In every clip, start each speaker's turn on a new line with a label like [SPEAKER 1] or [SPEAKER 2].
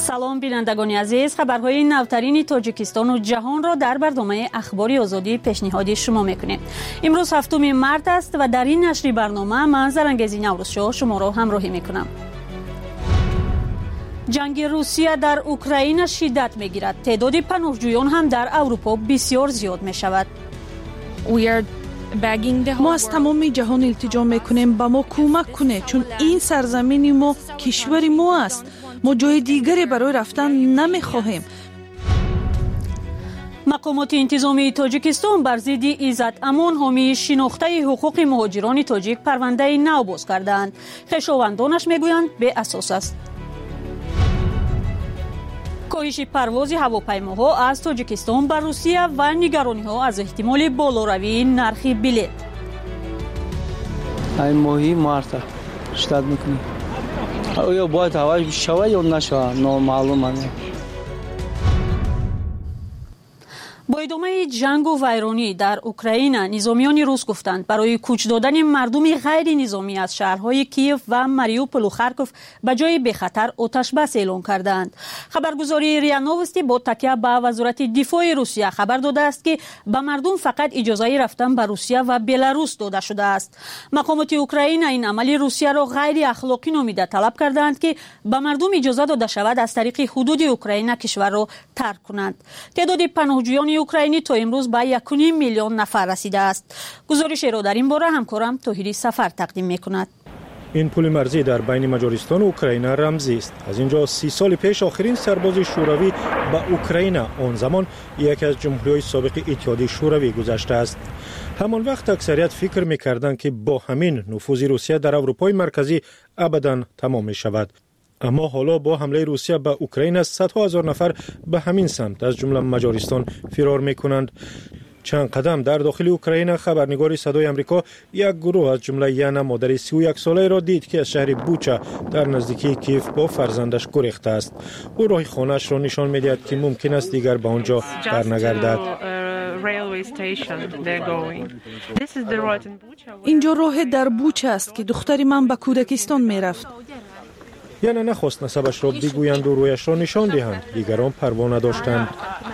[SPEAKER 1] سلام بینندگان عزیز، خبرهای نوترین تاجیکستان و جهان را در برنامه اخباری آزادی پیشنهاد شما میکنیم. امروز 7 مارس است و در این نشری برنامه من زرنگزی نوروزشاه شما را همراهی میکنم. جنگ روسیه در اوکراین شدت میگیرد. تعداد پناهجویان هم در اروپا بسیار زیاد میشود.
[SPEAKER 2] ما از تمام جهان التجا میکنیم به ما کمک کنه، چون این سرزمین ما کشور ما است. ما جای دیگری برای رفتن نمیخواهیم.
[SPEAKER 1] مقامات انتظامی تاجیکستان بر ضد عزت امان حامی شناخته حقوق مهاجران تاجیک پرونده نو باز کردند. خویشاوندانش میگویند بی اساس است. کاهش پرواز هواپیماها از تاجیکستان به روسیه و نگرانی ها از احتمال بالاروی نرخ بلیط.
[SPEAKER 3] این ماهی مارس شدت میکنه. آیا باید هواش شوه یا نشوه نامعلومه.
[SPEAKER 1] با ادامه جنگ و ویرانی در اوکراین، نظامیان روس گفتند برای کوچ دادن مردم غیر نظامی از شهرهای کیف و ماریوپول و خارکوف به جای به خطر آتش بس اعلام کردند. خبرگزاری ریا نووستی با تکیه به وزارت دفاع روسیه خبر داده است که به مردم فقط اجازه رفتن به روسیه و بلاروس داده شده است. مقامات اوکراین این عمل روسیه را غیر اخلاقی نامیده طلب کردند که به مردم اجازه داده شود از طریق حدود اوکراین کشور را ترک کنند. تعداد پناهجویان اوکراینی تا امروز به 1.5 میلیون نفر رسیده است. گزارش را در این باره همکارم طاهری سفر تقدیم می‌کند.
[SPEAKER 4] این پل مرزی در بین مجارستان و اوکراین رمزی است. از اینجا 30 سال پیش آخرین سرباز شوروی به اوکراین، آن زمان یکی از جمهوری‌های سابق اتحادیه شوروی، گذشته است. همان وقت اکثریت فکر می‌کردند که با همین نفوذ روسیه در اروپای مرکزی ابداً تمام می‌شود. اما حالا با حمله روسیه به اوکراین از صدها هزار نفر به همین سمت از جمله مجارستان فرار میکنند. چند قدم در داخل اوکراین خبرنگار صدای آمریکا یک گروه از جمله یانا، مادر 31 ساله را دید که از شهر بوچا در نزدیکی کیف با فرزندش گریخته است. او راه خانه‌اش را نشان می‌دهد که ممکن است دیگر به آنجا برنگردد.
[SPEAKER 2] اینجا راه در بوچا است که دختری من به کودکستان میرفت.
[SPEAKER 4] یعنی نخواست نسبش را بگویند و رویش را نشان دهند. دیگران پروا نداشتند.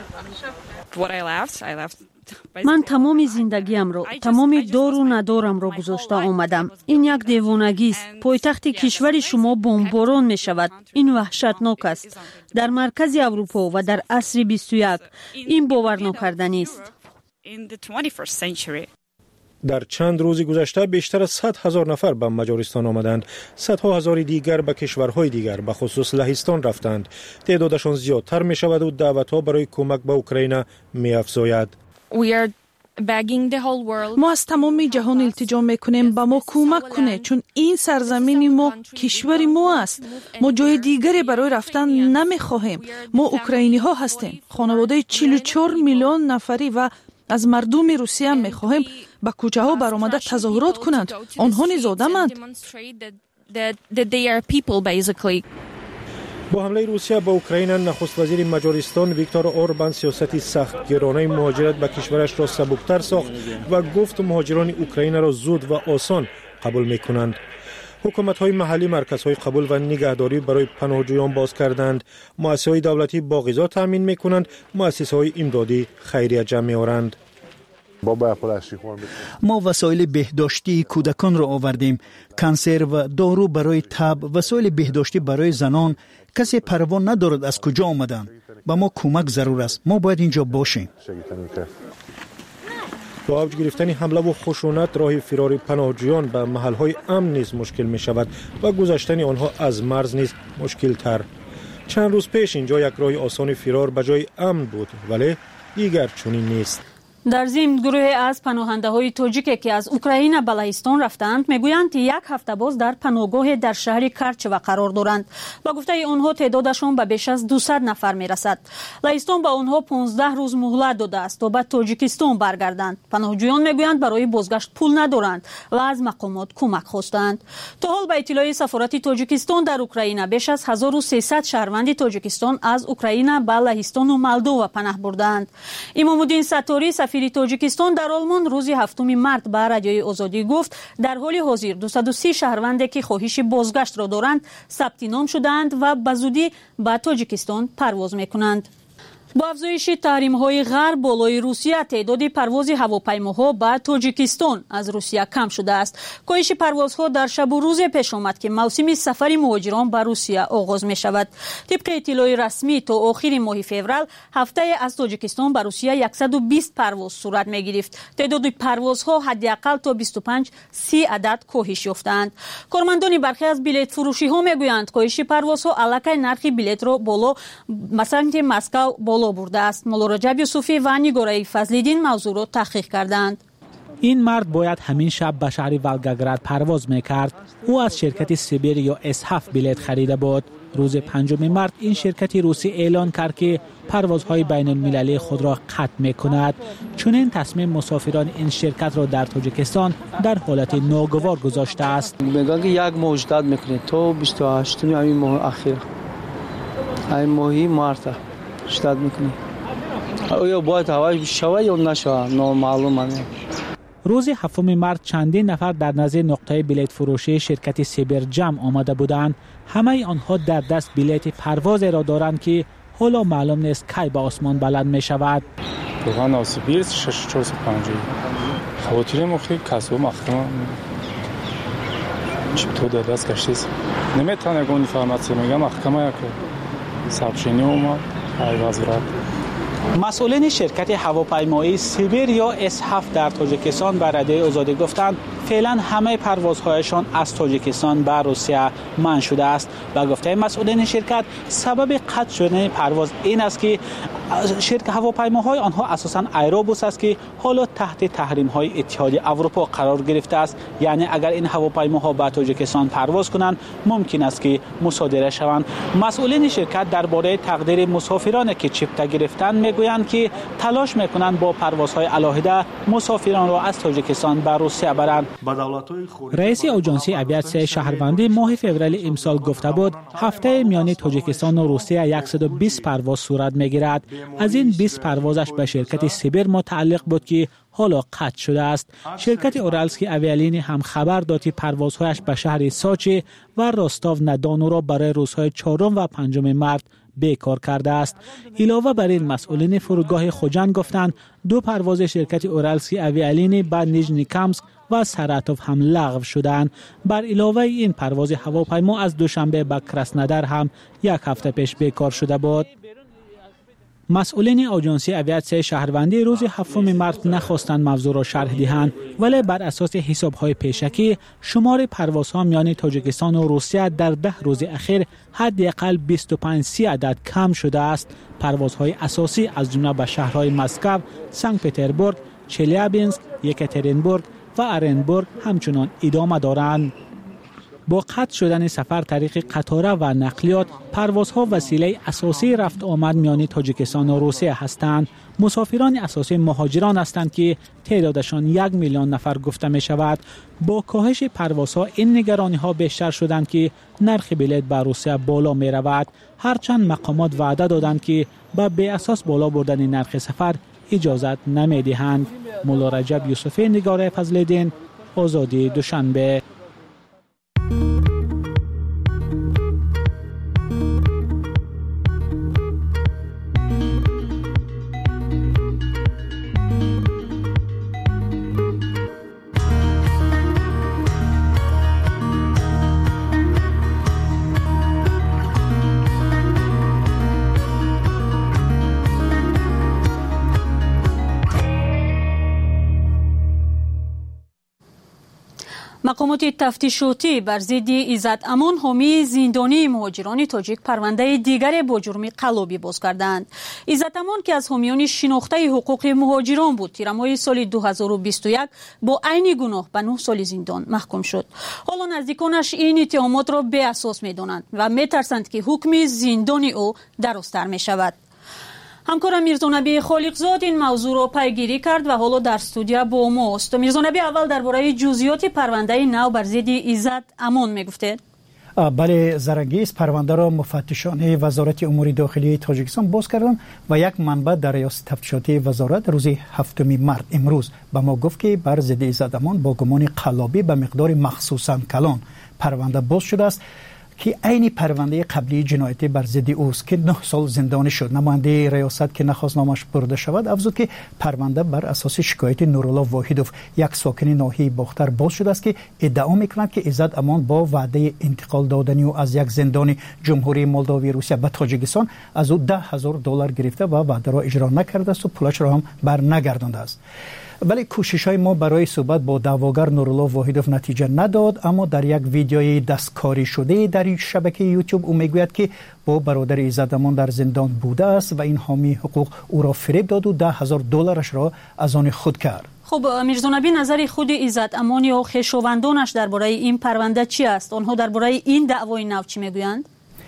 [SPEAKER 1] من تمام زندگیم را، تمام دار و ندارم را گذاشته آمدم. این یک دیوانگی است. پایتخت کشور شما بمباران می شود. این وحشتناک است. در مرکز اروپا و در عصر 21 این باور ناکردنی است.
[SPEAKER 4] در چند روز گذشته بیشتر از 100,000 نفر به مجارستان آمدند. صدها هزار دیگر به کشورهای دیگر به خصوص لهستان رفتند. تعدادشان زیادتر می شود و دعوتها برای کمک به اوکراین می افزاید.
[SPEAKER 2] ما از تمام جهان التجا میکنیم به ما کمک کنه، چون این سرزمین ما کشور ما است. ما جای دیگری برای رفتن نمیخواهیم. ما اوکراینی ها هستیم. خانواده 44 میلیون نفری و از مردم روسیه میخواهیم به کوچه ها برآمده تظاهرات کنند. آنها نزاده‌اند.
[SPEAKER 4] با حمله روسیه به اوکراین، نخست وزیر مجارستان ویکتور اوربان سیاستی سخت گرانه مهاجرت به کشورش را سبکتر ساخت و گفت مهاجران اوکراین را زود و آسان قبول میکنند. حکومت‌های محلی مرکزهای قبول و نگهداری برای پناهجویان باز کردند. مؤسسه‌های دولتی با غذا تامین میکنند. مؤسسه‌های امدادی خیریه جمع می‌آورند.
[SPEAKER 5] ما وسایل بهداشتی کودکان را آوردیم. کنسرو، دارو برای تب، وسایل بهداشتی برای زنان. کسی پروا ندارد از کجا آمدن. با ما کمک ضرور است. ما باید اینجا باشیم.
[SPEAKER 4] با اوج گرفتن حمله و خشونت، راه فرار پناهجویان به محل‌های امن نیز مشکل می شود و گذشتن آنها از مرز نیز مشکل تر. چند روز پیش اینجا یک راه آسان فرار به جای امن بود، ولی دیگر چنین نیست.
[SPEAKER 1] در ضمن گروه از پناهنده های تاجیک که از اوکراین به لهستان رفتند میگویند یک هفته باز در پناهگاه در شهر کرچوه قرار دارند. با گفته آنها تعدادشان به بیش از 200 نفر میرسد. لهستان به آنها 15 روز مهلت داده است تا به تاجیکستان برگردند. پناهجویان میگویند برای بازگشت پول ندارند و از مقامات کمک خواستند. تا حال به اطلاع سفارت تاجیکستان در اوکراین بیش از 1300 شهروند تاجیکستان از اوکراین به لهستان و مولدو پناه بردند. امام الدین ستاری سفیر تاجیکستان در آلمان روز 7 مارت به رادیوی آزادی گفت در حال حاضر 230 شهروندی که خواهش بازگشت را دارند ثبت نام شدند و به زودی به تاجیکستان پرواز میکنند. با افزایش تحریم‌های غرب بالای روسیه تعداد پرواز هواپیماها به تاجیکستان از روسیه کم شده است. کاهش پروازها در شب و روز پیش آمد که موسم سفر مهاجران به روسیه آغاز می شود. طبق اطلاع رسمی تا آخر ماه فوریه هفته از تاجیکستان به روسیه 120 پرواز صورت می گرفت. تعداد پروازها حداقل تا 25-30 عدد کاهش یافتند. کارمندان برخی از بلیط فروشی ها می گویند کاهش پروازها علاقه نرخ بلیط را بالا مثلا مسکو بالا برده است. مولا رجب یوسفی و نگارای فضل‌الدین موضوع را تحقیق کردند.
[SPEAKER 6] این مرد باید همین شب به شهر ولگاگراد پرواز میکرد. او از شرکت سیبیر یا S7 بلیط خریده بود. روز 5 مارت این شرکت روسی اعلان کرد که پروازهای بین المللی خود را قطع میکند. چون این تصمیم مسافران این شرکت را در تاجیکستان در حالت ناگوار گذاشته است.
[SPEAKER 3] میگن که یک ماه اجداد میکنه تا 28 همین ماه اخیر این ماهی مارت اجداد میکنه. آیا باید هواش بشوه یا نشوه نامعلومه.
[SPEAKER 6] روز 7 مارت چندین نفر در نزد نقطه بلیط فروشی شرکت سیبر جمع آمده بودند. همه آنها در دست بلیط پرواز را دارند که حالا معلوم نیست کی به آسمان بلند می شود.
[SPEAKER 7] روغن آسیبی 6450 خواطر مختلف کسب مختلف چطور در دست کشتیست نمیتونه گونی فرماسی میگم محکمه یک سابشینی اومد های وزارت.
[SPEAKER 6] مسئولین شرکت هواپیمایی سیبیر یا S7 در تاجیکستان به رادیوی آزادی گفتند فعلا همه پروازهایشان از تاجیکستان به روسیه منع شده است. و گفته مسئولین شرکت سبب قطع شدن پرواز این است که شرکت هواپیماهای آنها اساساً ایروبوس است که حالا تحت تحریم‌های اتحادیه اروپا قرار گرفته است. یعنی اگر این هواپیماها به تاجیکستان پرواز کنند ممکن است که مصادره شوند. مسئولین شرکت درباره تقدیر مسافرانی که چپته گرفتند میگویند که تلاش میکنند با پروازهای علاهده مسافران را از تاجیکستان به روسیه برند. رئیس آژانس اویاسیون شهروندی ماه فوریه امسال گفته بود هفته میان تاجیکستان و روسیه 120 پرواز صورت میگیرد. از این 20 پروازش به شرکت سیبر متعلق بود که حالا قطع شده است. شرکت اورالسکی اویالینی هم خبر داد که پروازهایش به شهر ساچی و راستاو ندانو را برای روزهای 4 و 5 مارت بیکار کرده است. علاوه بر این مسئولین فرودگاه خوجند گفتند 2 پرواز شرکت اورالسکی اویالینی به نیژنی کامسک و سراتوف هم لغو شدند. بر علاوه این پرواز هواپیما از دوشنبه به کراسنودار هم 1 هفته پیش بیکار شده بود. مسئولین آژانس اویاسیون شهروندی روز 7 مارت نخواستند موضوع را شرح دهند ولی بر اساس حساب‌های پیشکی شمار پروازها میان تاجیکستان و روسیه در 10 روز اخیر حداقل 25-30 عدد کم شده است. پروازهای اساسی از جمله به شهرهای مسکو، سنت پترزبورگ، چلیابینسک، یکاترینبورگ و ارنبورگ همچنان ادامه دارند. با قطع شدن سفر طریق قطاره و نقلیات پروازها وسیله اساسی رفت آمد میان تاجیکستان و روسیه هستند. مسافران اساسی مهاجران هستند که تعدادشان 1 میلیون نفر گفته می شود. با کاهش پروازها این نگرانی ها بیشتر شدند که نرخ بلیط به روسیه بالا می رود. هرچند مقامات وعده دادند که با بی اساس بالا بردن نرخ سفر اجازت نمی دهند. مولا رجب یوسفی نگارای فضل‌الدین آزادی دوشنبه.
[SPEAKER 1] مقامات تفتیشاتی بر ضد عزت امان حامی زندانی مهاجران تاجیک پرونده دیگر با جرم قلابی باز کردند. عزت امان که از حامیان شناخته حقوق مهاجران بود تیر ماه سال 2021 با عین گناه به 9 سال زندان محکوم شد. حالا نزدیکانش این اتهامات را بی اساس می‌دانند و می‌ترسند که حکم زندان او درست‌تر می‌شود. همکارم میرزانبی خالقزاد این موضوع را پیگیری کرد و حالا در استودیو با ماست. میرزانبی اول درباره جزئیات پرونده نو بر ضد عزت امان میگفته.
[SPEAKER 5] بله، زرنگیز پرونده را مفتشان وزارت امور داخلی تاجیکستان باز کردند و یک منبع در ریاست تفتیشاتی وزارت روز 7 مارس امروز به ما گفت که بر ضد عزت امان با گمان قلابی به مقدار مخصوصاً کلان پرونده باز شده است که عین پرونده قبلی جنایتی بر ضد اوست که 9 سال زندانی شد. نماینده ریاست که نخواست نامش برده شود افزود که پرونده بر اساس شکایت نورالله واحدوف، یک ساکن ناحیه باختر باز شده است که ادعا می‌کند که عزت امان با وعده انتقال دادنی و از یک زندان جمهوری مولداوی روسیه به تاجیکستان از او $10,000 گرفته و وعده را اجرا نکرده است و پولش را هم بر نگردانده است. ولی کوشش‌های ما برای صحبت با دعواگر نورالله واحدوف نتیجه نداد، اما در یک ویدیوی دستکاری شده در این شبکه یوتیوب او میگوید که با برادر عزت امان در زندان بوده است و این حامی حقوق او را فریب داد و $10,000 را از آن خود کرد.
[SPEAKER 1] خب میرزانبی، نظر خود عزت امان یا خویشاوندانش درباره این پرونده چی است؟ آنها درباره این دعوای نو چی میگویند؟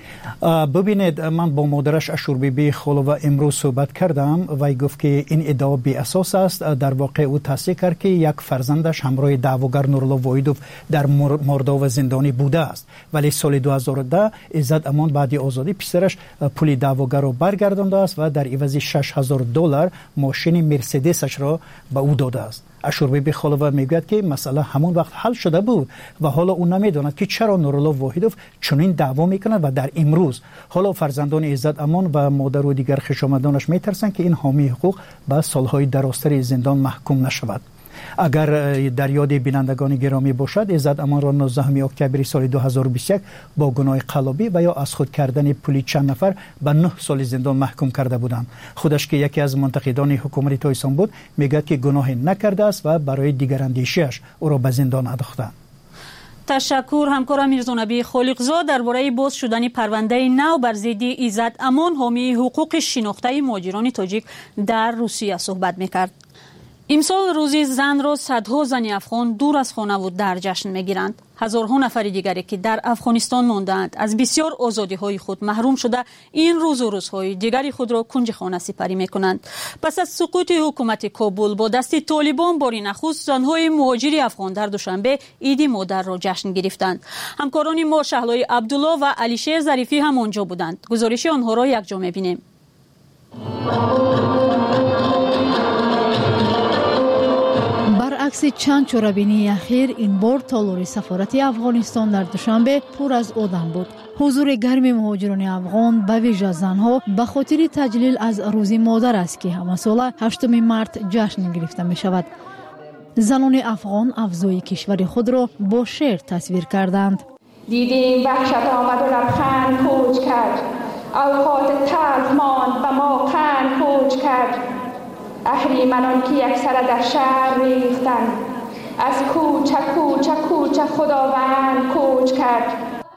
[SPEAKER 5] ببینید، من با مادرش اشوربیبی خلوه امروز صحبت کردم و گفت که این ادعا بی اساس است. در واقع او تصدیق کرد که یک فرزندش همراه دعواگر نورالله واحدوف در مولداوا زندانی بوده است، ولی سال 2010 عزت امان بعد آزادی پسرش پول دعواگر را برگردانده است و در عوض $6,000 ماشین مرسدسش را به او داده است. اشوربیبی خلوه میگوید که مسئله همون وقت حل شده بود و حالا او نمیداند که چرا نورالله واحدوف چنین دعوا میکند و در امروز حالا فرزندان عزت امان و مادر و دیگر خویشاوندانش میترسند که این حامی حقوق به سالهای درازتر زندان محکوم نشود. اگر در یاد بینندگان گرامی باشد، عزت امان را 19 اکتبر سال 2021 با گناه قلابی و یا از خود کردن پولی چند نفر به 9 سال زندان محکوم کرده بودند. خودش که یکی از منتقدان حکومت تایسان بود، میگه که گناهی نکرده است و برای دیگر اندیشیش او را به زندان انداختند.
[SPEAKER 1] تشکر همکارم میرزانبی خالقزاد درباره باز شدن پرونده نو بر ضد عزت امان حامی حقوق شناخته مهاجران تاجیک در روسیه صحبت میکرد. امسال روزی زن را صدها زن افغان دور از خانه و در جشن میگیرند. هزارها نفر دیگری که در افغانستان ماندند از بسیار آزادی های خود محروم شده این روز و روزهای دیگری خود را کنج خانه سپری میکنند. پس از سقوط حکومت کابل با دست طالبان باری نخست زنهای مهاجر افغان در دوشنبه عید مادر را جشن گرفتند. همکاران ما شهلای عبدالله و علیشه ظریفی هم آنجا بودند. گزارش آنها را یک جا میبینیم.
[SPEAKER 8] برعکس چند چورابینی اخیر، این بار تالار سفارت افغانستان در دوشنبه پر از آدم بود. حضور گرم مهاجران افغان به ویژه زنها به خاطر تجلیل از روز مادر است که همه ساله 8 مارس جشن گرفته می شود. زنان افغان افزای کشور خود را با شعر تصویر کردند.
[SPEAKER 9] دیدیم وحشت آمد و لبخند کوچ کرد، اوقات تلخ ماند به ما قند کوچ کرد. اهریمنان که یکسره در شهر ریختند، از کوچه کوچه کوچه خداوند کوچ کرد.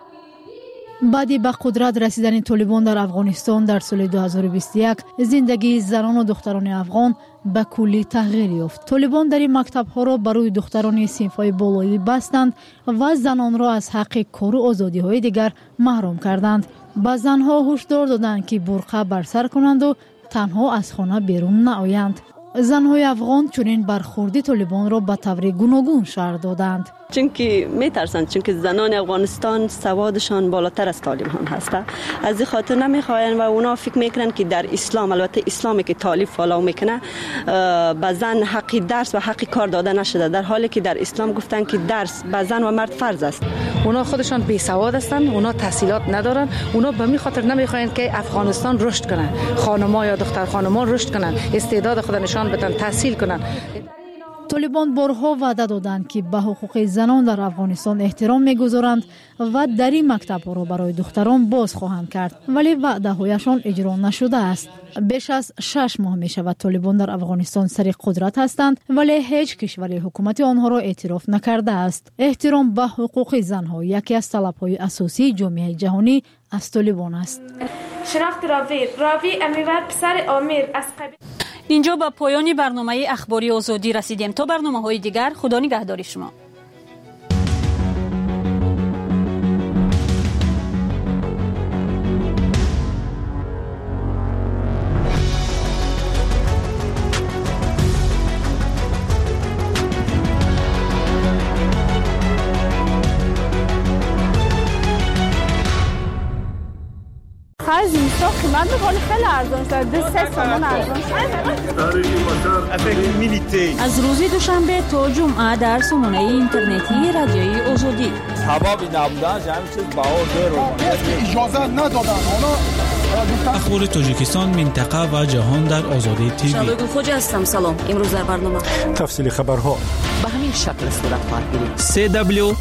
[SPEAKER 8] بعد به قدرت رسیدن طالبان در افغانستان در سال 2021 زندگی زنان و دختران افغان به کلی تغییر یافت. طالبان در این مکتب‌ها را برای دختران صنف‌های بالایی بستند و زنان را از حق کار و آزادی‌های دیگر محروم کردند. به زنها هشدار دادند که برقع بر سر کنند و تنها از خانه بیرون نآیند. زنهای افغان چنین برخوردی طالبان را به طور گوناگون شرح دادند.
[SPEAKER 10] چونکه میترسند، چونکه زنان افغانستان سوادشان بالاتر از طالبان هست. از این خاطر نمیخواین و اونا فکر میکنن که در اسلام، البته اسلامی که طالب فالو میکنه، به زن حقی درس و حقی کار داده نشده، در حالی که در اسلام گفتن که درس به زن و مرد فرض است.
[SPEAKER 11] اونا خودشان بی سواد هستند، اونا تحصیلات ندارن، اونا به می خاطر نمیخواین که افغانستان رشد کنه، خانم‌ها یا دختر خانم‌ها رشد کنن، استعداد خود نشان بدن، تحصیل کنن.
[SPEAKER 8] طالبان بارها وعده دادند که به حقوق زنان در افغانستان احترام می‌گذارند و در این مکتب‌ها را برای دختران باز خواهند کرد، ولی وعده‌هایشان اجرا نشده است. بیش از 6 ماه می‌شود طالبان در افغانستان سر قدرت هستند، ولی هیچ کشوری حکومت آنها را اعتراف نکرده است. احترام به حقوق زن‌ها یکی از طلب‌های اساسی جامعه جهانی از طالبان است.
[SPEAKER 9] شناخت راوی امیور پسر آمیر از قبیل.
[SPEAKER 1] اینجا به پایان برنامه اخباری آزادی رسیدیم. تا برنامه‌های دیگر، خدا نگهدار شما.
[SPEAKER 12] بعض اینستا قیمت میکنه خیلی ارزان شده 3 تومان ارزان
[SPEAKER 1] شده. از روز دوشنبه تا جمعه در سامانه اینترنتی رادیوی آزادی
[SPEAKER 13] حبابی نبودن همین چیز بهار داره
[SPEAKER 14] اجازه ندادن.
[SPEAKER 15] اخبار تاجیکستان، منطقه و جهان در آزادی تیوی.
[SPEAKER 16] شبگون خوج هستم. سلام. امروز در برنامه
[SPEAKER 4] تفصیل خبرها
[SPEAKER 16] به همین شکل صورت خواهد گرفت.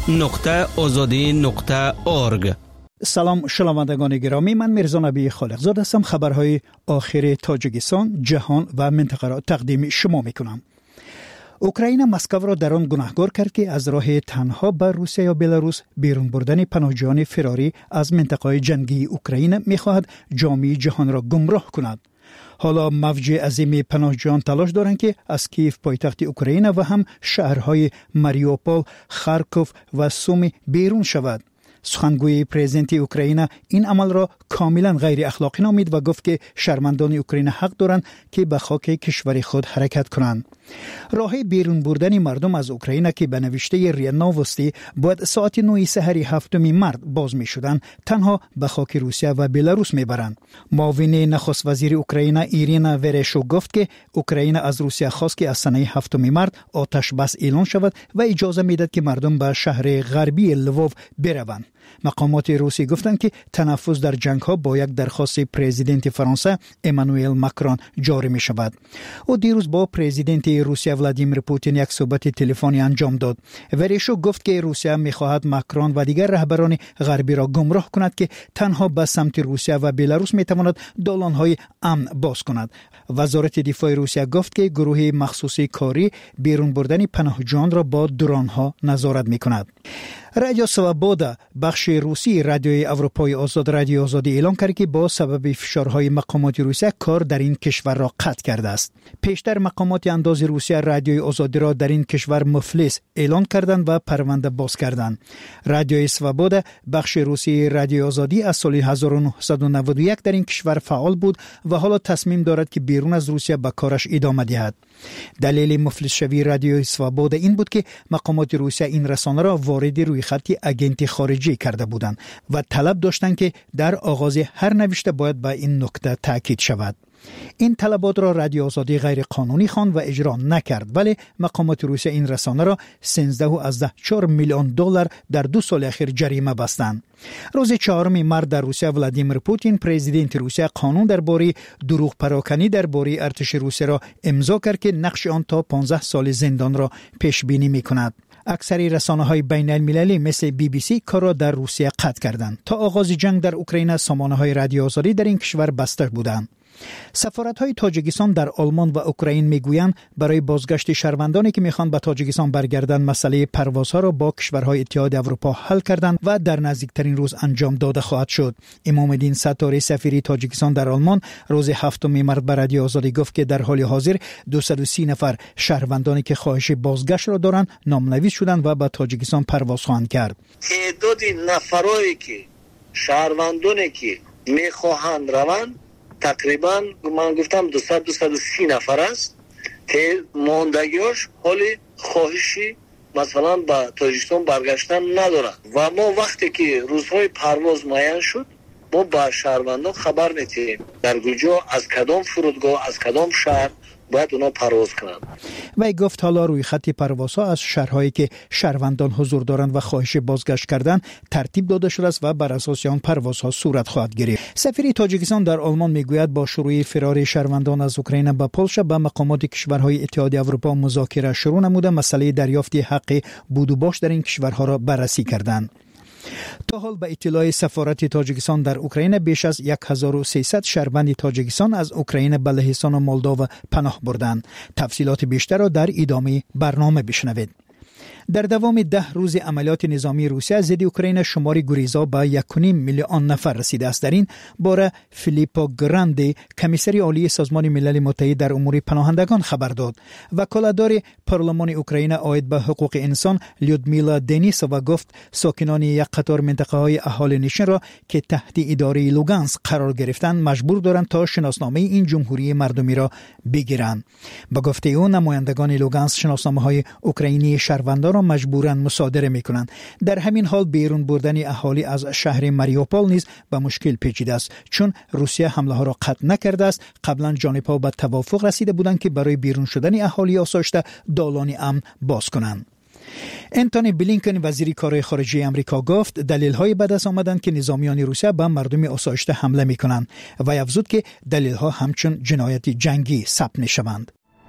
[SPEAKER 5] www.azadi.org. سلام شنوندگان گرامی، من میرزا نبی خالق زاده هستم. خبرهای آخر تاجیکستان، جهان و منطقه را تقدیم شما میکنم. اوکراین مسکو را در آن گناهکار کرد که از راه تنها به روسیه یا بلاروس بیرون بردن پناهجویان فراری از منطقه جنگی اوکراین میخواهد جامعه جهان را گمراه کند. حالا موج عظیم پناهجویان تلاش دارند که از کیف پایتخت اوکراین و هم شهرهای ماریوپول، خارکوف و سومی بیرون شود. سخنگوی پرزیدنت اوکراین این عمل را کاملا غیر اخلاقی نامید و گفت که شهروندان اوکراین حق دارند که به خاک کشور خود حرکت کنند. راه بیرون بردن مردم از اوکراین که به نوشته ریا نووستی باید ساعت 9 سحری 7 مارس باز می شدند، تنها به خاک روسیه و بلاروس می برند. معاون نخست وزیر اوکراین ایرینا ورشو گفت که اوکراین از روسیه خواست که از سنه 7 مارس آتش بس اعلان شود و اجازه میداد که مردم به شهر غربی لوو بروند. مقامات روسی گفتند که تنفس در جنگ ها با یک درخواست پرزیدنت فرانسه امانوئل ماکرون جاری می شود. او دیروز با پرزیدنت روسیه ولادیمیر پوتین یک صحبت تلفنی انجام داد. ورشو گفت که روسیه می خواهد ماکرون و دیگر رهبران غربی را گمراه کند که تنها به سمت روسیه و بلاروس می تواند دالان های امن باز کند. وزارت دفاع روسیه گفت که گروه مخصوصی کاری بیرون بردن پناهجویان را با درون ها نظارت می کند. رادیو سوابودا، بخش روسی رادیوی اروپای آزاد، رادیو آزادی اعلام کرد که با سبب فشارهای مقامات روسیه کار در این کشور را قطع کرده است. پیشتر مقامات انداز روسیه رادیوی آزادی را در این کشور مفلس اعلان کردند و پرونده باز کردند. رادیو سوابودا، بخش روسی رادیو آزادی، از سال 1991 در این کشور فعال بود و حالا تصمیم دارد که بیرون از روسیه به کارش ادامه دهد. دلیل مفلس شوی رادیو سوابودا این بود که مقامات روسیه این رسانه را وارد روی خطی اگنت خارجی کرده بودند و طلب داشتند که در آغاز هر نوشته باید به این نکته تاکید شود. این طلبات را رادیو آزادی غیر قانونی خواند و اجرا نکرد، ولی مقامات روسیه این رسانه را 13.4 میلیون دلار در 2 سال اخیر جریمه بستند. روز 4 مارس در روسیه ولادیمیر پوتین پرزیدنت روسیه قانون درباره دروغ پراکنی درباره ارتش روسیه را امضا کرد که نقش آن تا 15 سال زندان را پیش بینی می‌کند. اکثر رسانه‌های بین المللی مثل BBC کار را در روسیه قطع کردند. تا آغاز جنگ در اوکراین سامانه‌های رادیو آزادی در این کشور بسته بودند. سفارت‌های تاجیکستان در آلمان و اوکراین میگویند برای بازگشت شهروندانی که میخوان به تاجیکستان برگردند مسئله پروازها را با کشورهای اتحاد اروپا حل کردند و در نزدیکترین روز انجام داده خواهد شد. امام الدین ستاری سفیر تاجیکستان در آلمان روز 7 مارس به رادیو آزادی گفت که در حال حاضر 230 نفر شهروندانی که خواهش بازگشت را دارند نامنویس شدند و به تاجیکستان پرواز خواهند کرد.
[SPEAKER 17] تعداد نفرایی که شهروندانی که میخواهند روند تقریبا من گفتم 230 نفر است که ماندگیش حال خواهشی مثلا به تاجیکستان برگشتن ندارند و ما وقتی که روزهای پرواز معین شد ما با شهروندان خبر میدیم در کجا از کدام فرودگاه از کدام شهر باید اونا پرواز کنند.
[SPEAKER 5] و گفت حالا روی خط پروازها از شهرهایی که شهروندان حضور دارند و خواهش بازگشت کردن ترتیب داده شده است و بر اساس آن پروازها صورت خواهد گرفت. سفیر تاجیکستان در آلمان میگوید با شروع فرار شهروندان از اوکراین به پولش به مقامات کشورهای اتحاد اروپا مذاکره شروع نموده مسئله دریافت حق بود و باش در این کشورها را بررسی کردند. تا حال به اطلاع سفارت تاجیکستان در اوکراین بیش از 1300 شهروند تاجیکستان از اوکراین به لهستان و مولداوا پناه بردند. تفصیلات بیشتر را در ادامه برنامه بشنوید. در دوام 10 روز عملیات نظامی روسیه ضد اوکراین شمار گریزا به 1.5 میلیون نفر رسیده است. در این باره فیلیپو گراندی کمیسر عالی سازمان ملل متحد در امور پناهندگان خبر داد. وکالتدار پارلمان اوکراین عاید به حقوق انسان لیودمیلا دنیسووا گفت ساکنان یک قطار منطقه‌های اهالی نشین را که تحت اداره لوگانسک قرار گرفتند مجبور دارند تا شناسنامه این جمهوری مردمی را بگیرند. با گفته او نمایندگان لوگانسک شناسنامه‌های اوکراینی شهروندان را مجبوراً مصادره می‌کنند. در همین حال بیرون بردن اهالی از شهر ماریوپول نیز به مشکل پیچیده است، چون روسیه حمله ها را قطع نکرده است. قبلا جانب‌ها به توافق رسیده بودند که برای بیرون شدن اهالی آسایشته دالان امن باز کنند. انتونی بلینکن وزیر کارهای خارجه آمریکا گفت دلیل‌های به دست آمدند که نظامیان روسیه به مردم آسایشته حمله می‌کنند و افزود که دلیل‌ها همچون جنایت جنگی ثبت می‌شوند.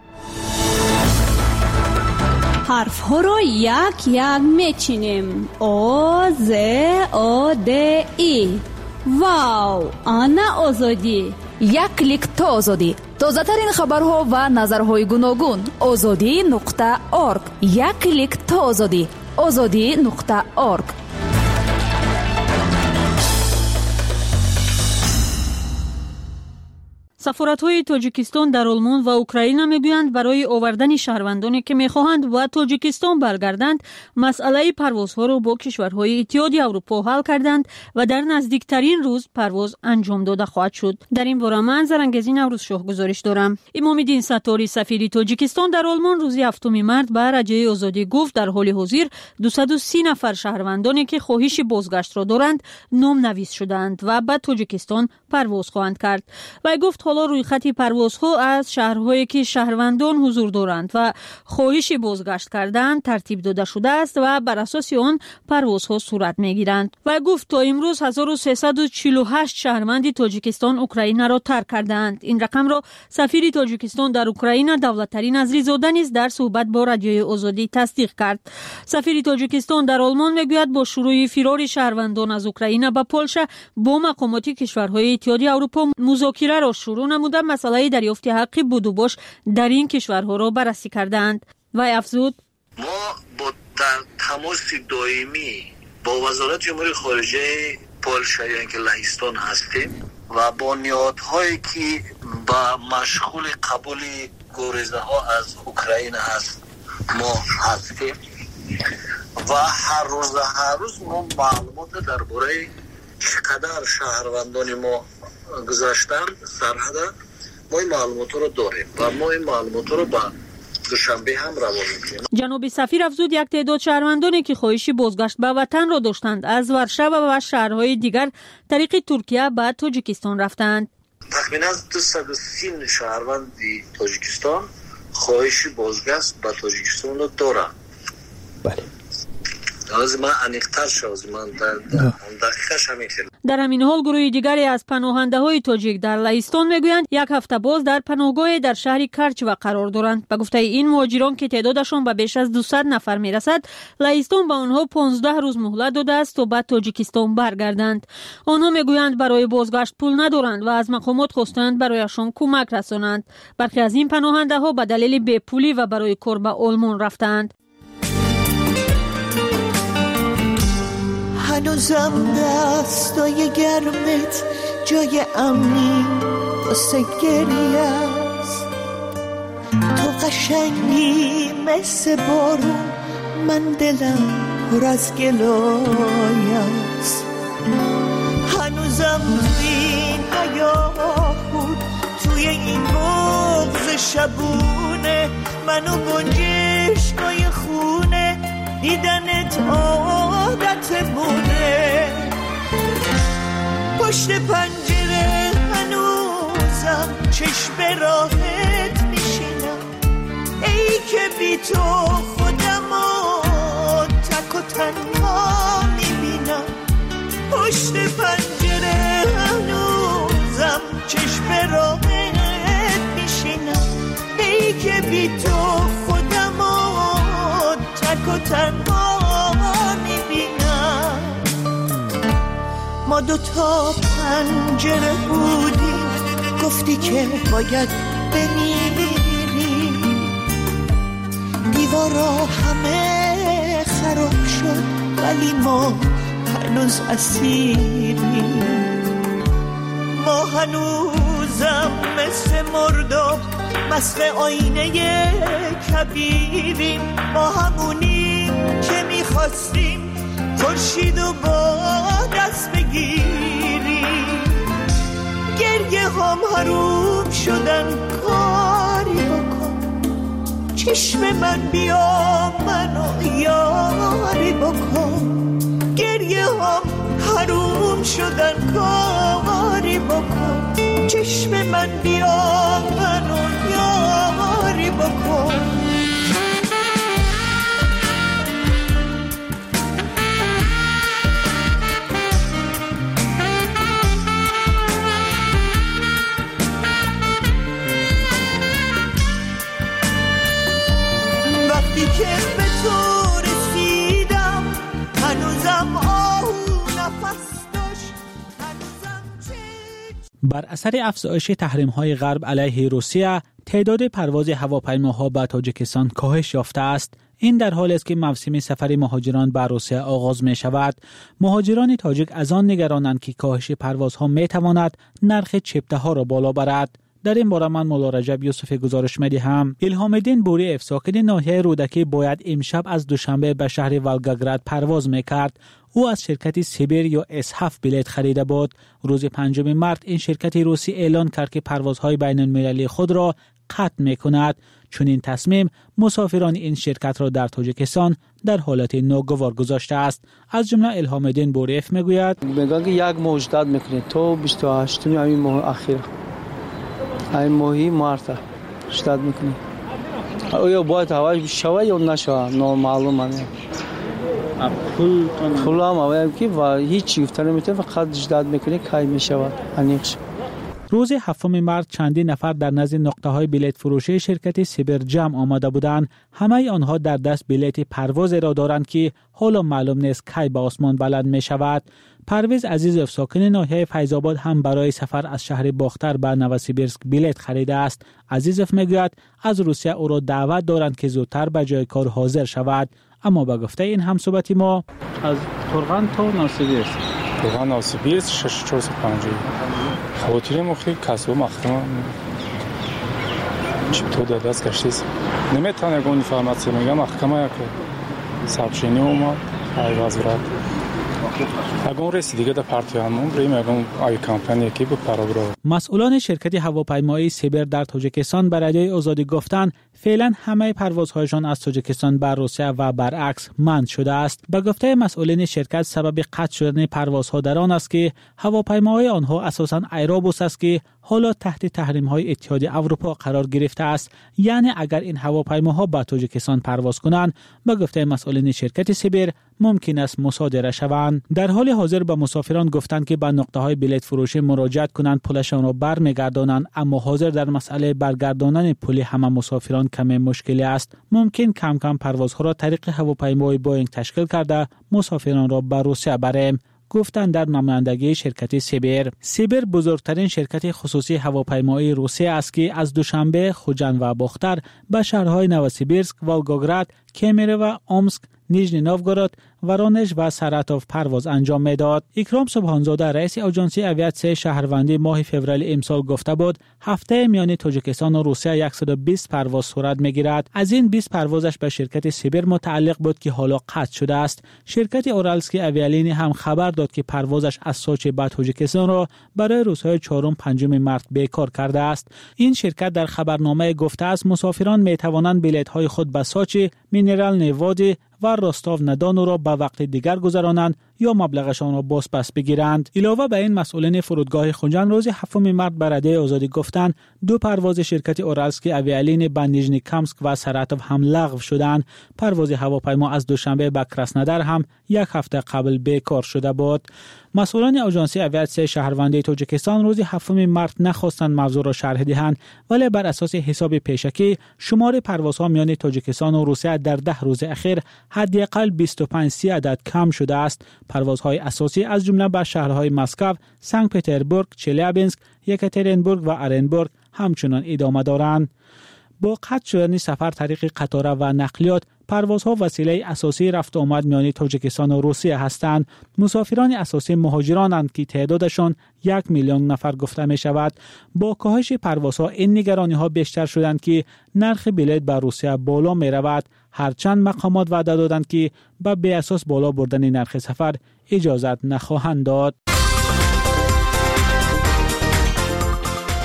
[SPEAKER 1] حرف‌ها را یک یک می‌چینیم. آ ز آ د ای. واو، آنا آزادی.
[SPEAKER 14] یک کلیک تا آزادی. تازه‌ترین خبرها و نظرهای گوناگون. azadi.org. یک کلیک تا آزادی. azadi.org.
[SPEAKER 1] سفارت‌های تاجیکستان در آلمان و اوکراین میگویند برای آوردن شهروندانی که می‌خواهند به تاجیکستان برگردند، مسئله پروازها را با کشورهای اتحادیه اروپا حل کردند و در نزدیکترین روز پرواز انجام داده خواهد شد. در این باره من زرنگزی نوروزشاه گزارش دارم. امام‌الدین ستاری سفیر تاجیکستان در آلمان روز 7 مارس به رجای آزادی گفت در حال حاضر 230 نفر شهروندانی که خواهش بازگشت را دارند نام‌نویس شدند و به تاجیکستان پرواز خواهند کرد. و گفت حالا روی خط پروازها از شهرهایی که شهروندان حضور دارند و خواهش بازگشت کردن ترتیب داده شده است و بر اساس آن پروازها صورت میگیرند. و گفت تا امروز 1348 شهروند تاجیکستان اوکراین را ترک کردند. این رقم را سفیر تاجیکستان در اوکراین دولت‌تری نظریزاده نیز در صحبت با رادیوی آزادی تصدیق کرد. سفیر تاجیکستان در آلمان میگوید با شروع فرار شهروندان از اوکراین به پولش با مقامات کشورهای اتحادیه اروپا مذاکره را شروع نموده مسئله دریافت حق بود و باش در این کشورها را بررسی کردند. و افزود
[SPEAKER 17] ما با تماس دائمی با وزارت امور خارجه پولش یعنی که لهستان هستیم و با نهادهایی که با مشغول قبول گریزه ها از اوکراین هست ما هستیم و هر روز ما معلومات درباره چقدر شهروندان ما گذاشتن سرحد ما این معلومات رو داریم و ما این معلومات رو با دوشنبه هم روان می‌کنیم.
[SPEAKER 1] جناب سفیر افزود یک تعداد شهروندانی که خواهش بازگشت به وطن را داشتند از ورشو و شهرهای دیگر طریق ترکیه به تاجیکستان رفتند.
[SPEAKER 17] تقریباً 230 شهروند تاجیکستان خواهش بازگشت به تاجیکستان را دارند.
[SPEAKER 5] بله.
[SPEAKER 1] در همین حال گروه دیگری از پناهنده های تاجیک در لهستان میگویند یک هفته باز در پناهگاه در شهر کرچ قرار دارند. به گفته این مهاجران که تعدادشان به بیش از 200 نفر میرسد، لهستان به آنها 15 روز مهلت داده است تا به تاجیکستان برگردند. آنها میگویند برای بازگشت پول ندارند و از مقامات خواستند برایشان کمک رسانند. برخی از این پناهنده ها به دلیل بیپولی و برای کار به آلمان رفتند.
[SPEAKER 18] هنوزم دستای گرمت جای امنی واسه گریه است. تو قشنگی مثل بارون، من دلم پر از گلای است. هنوزم توی این حیاهون، توی این بغض شبونه، منو گنجشگاه خونه دیدنت عادت بوده. پشت پنجره هنوزم چشم راحت میشینم، ای که بی تو خودمو تک و تنها میبینم. پشت پنجره هنوزم چشم راحت میشینم، ای که بی تو خودمو تک و تنها میبینم. ما دوتا پنجره بودیم، گفتی که باید بمیری. دیوارا همه خراب شد ولی ما هنوز اسیریم. ما هنوزم مثل مرداب مست آینه کبیریم. ما همونیم که میخواستیم خورشیدو با دست بگیریم. گریه هم حروم شدن، کاری بکن چشم من بیا منو یاری بکن، گریه هم حروم شدن کاری بکن، چشم من بیا منو یاری بکن. وقتی که به تو رسیدم هنوزم آهو نفس داشت،
[SPEAKER 6] بر اثر افزایش تحریم‌های غرب علیه روسیه، تعداد پرواز هواپیماها به تاجیکستان کاهش یافته است. این در حالی است که موسم سفر مهاجران به روسیه آغاز می شود. مهاجران تاجیک از آن نگرانند که کاهش پروازها می تواند نرخ چپته ها را بالا برد. در این باره من مولا رجب یوسف گزارش می‌دهم. الهام الدین بوریف ساکن ناحیه رودکی باید امشب از دوشنبه به شهر ولگاگراد پرواز می‌کرد. او از شرکت سیبر یا S7 بلیط خریده بود. روز 5 مارس این شرکت روسی اعلان کرد که پروازهای بین‌المللی خود را قطع می‌کند. چون این تصمیم مسافران این شرکت را در تاجیکستان در حالت ناگوار گذاشته است. از جمله الهام الدین بوریف میگوید
[SPEAKER 3] میگن که یک ماه اجداد می‌کنید تو 28 همین ماه اخیر این ماهی مارتا اشتاد میکنی آیا باید هواش شوه یا نشوه نامعلومه. پول هم هوایم که و هیچ گفتن نمیتونه فقط اشتاد میکنی که میشود انیقش.
[SPEAKER 6] روز 7 مارس چندین نفر در نزد نقطه‌های بلیط فروشی شرکت سیبر جمع آمده بودند. همه آنها در دست بلیط پرواز را دارند که حالا معلوم نیست کی به آسمان بلند می شود. پرویز عزیزوف ساکن ناحیه فیض‌آباد هم برای سفر از شهر باختر به نوسیبیرسک بلیط خریده است. عزیزوف میگوید از روسیه او را دعوت دارند که زودتر به جای کار حاضر شود، اما به گفته این همصحبتی ما
[SPEAKER 7] از تورغان تا نوسیبیرسک تورغان نوسیبیرسک 6450 خاطر مخی کسب مختم چطور دست کشیدم نمیتونه گون فرماسیون میگم محکمه که سابشینی اومد ای وزارت اگه رسیدگی در پارتیامون بریم اگه آی کمپانی کی به پارابرو.
[SPEAKER 6] مسئولان شرکت هواپیمایی سیبر در تاجیکستان به رادیوی آزادی گفتند فعلا همه پروازهایشان از تاجیکستان به روسیه و برعکس منع شده است. به گفته مسئولین شرکت سبب قطع شدن پروازها در آن است که هواپیماهای آنها اساساً ایرابوس است که حالا تحت تحریم‌های اتحادیه اروپا قرار گرفته است. یعنی اگر این هواپیماها به تاجیکستان پرواز کنند به گفته مسئولین شرکت سیبر ممکن است مصادره شوند. در حال حاضر به مسافران گفتند که به نقطه‌های بلیط فروشی مراجعه کنند پولشان را برمیگردانند، اما حاضر در مسئله برگرداندن پول همه مسافران کمی مشکلی است. ممکن کم کم پروازها را طریق هواپیمای بوئینگ تشکیل کرده مسافران را به روسیه بریم، گفتند در نمایندگی شرکت سیبر. سیبر بزرگترین شرکت خصوصی هواپیمایی روسیه است که از دوشنبه خوجند و باختر به شهرهای نوسیبیرسک، ولگاگراد، کیمیرو و اومسک، نیژنی نوگورود، ورونژ و ساراتوف پرواز انجام میداد. اکرام سبحانزاده رئیس آژانس اویاسیون شهروندی ماه فوریه امسال گفته بود هفته میان تاجیکستان و روسیه 120 پرواز صورت میگیرد. از این 20 پروازش به شرکت سیبر متعلق بود که حالا قطع شده است. شرکت اورالسکی اویالینی هم خبر داد که پروازش از سوچی به تاجیکستان را برای روزهای 4 و 5 مارس بیکار کرده است. این شرکت در خبرنامه گفته است مسافران می توانند بلیط های خود به سوچی، مینرال نیوادی و راستاو ندانو را به وقت دیگر گذرانند یا مبلغشان را بازپس بگیرند. علاوه بر این مسئولین فرودگاه خوجند روز 7 مارس به رادیوی آزادی گفتند 2 پرواز شرکت اورالسکی اویالینی به نیژنی کامسک و ساراتوف هم لغو شدند. پرواز هواپیما از دوشنبه به کراسنودار هم یک هفته قبل بیکار شده بود. مسئولان آژانس اویاسیون شهروندی تاجیکستان روز 7 مارس نخواستند موضوع را شرح دهند، ولی بر اساس حساب پیشکی شمار پروازها میان تاجیکستان و روسیه در 10 روز اخیر حداقل 25 عدد کم شده است. پروازهای اساسی از جمله به شهرهای مسکو، سنت پترزبورگ، چلیابینسک، یکاترینبورگ و ارنبورگ همچنان ادامه دارند. با قطع شدن سفر طریق قطار و نقلیات، پروازها وسیله اساسی رفت و آمد میان تاجیکستان و روسیه هستند. مسافران اساسی مهاجرانند که تعدادشان 1 میلیون نفر گفته می شود. با کاهش پروازها این نگرانی ها بیشتر شدند که نرخ بلیط به روسیه بالا می رود. هرچند مقامات وعده دادند که به بی اساس بالا بردن نرخ سفر اجازت نخواهند داد.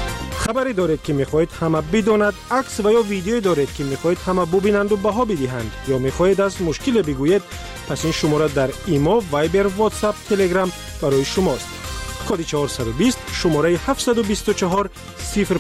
[SPEAKER 4] خبری دارید که میخواهید همه بداند، عکس و یا ویدیویی دارید که میخواهید همه ببینند و بها بدهند یا میخواهید از مشکل بگویید، پس این شماره در ایما، وایبر، واتساپ، تلگرام برای شماست. کد 420 شماره 724